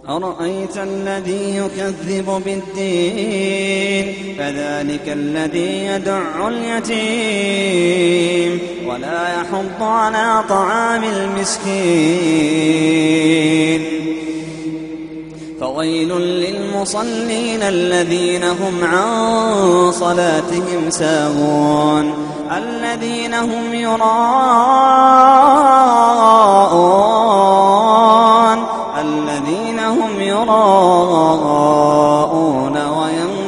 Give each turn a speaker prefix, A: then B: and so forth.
A: أرأيت الذي يكذب بالدين فذلك الذي يدع اليتيم ولا يحض على طعام المسكين فويل للمصلين الذين هم عن صلاتهم ساهون الذين هم يراءون ويمنعون